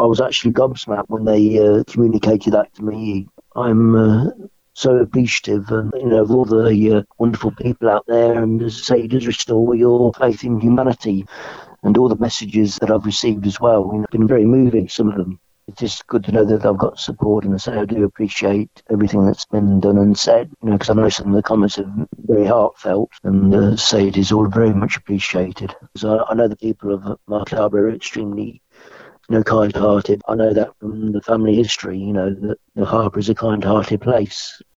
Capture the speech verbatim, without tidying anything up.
I was actually gobsmacked when they uh, communicated that to me. I'm uh, so appreciative, and you know, of all the uh, wonderful people out there, and as I say, it does restore your faith in humanity, and all the messages that I've received as well. You know, been very moving, some of them. It's just good to know that I've got support, and I say I do appreciate everything that's been done and said, you know, because I know some of the comments are very heartfelt, and uh, say it is all very much appreciated. So I, I know the people of Market Harbour are extremely, you know, kind-hearted. I know that from the family history, you know, that the Harbour is a kind-hearted place.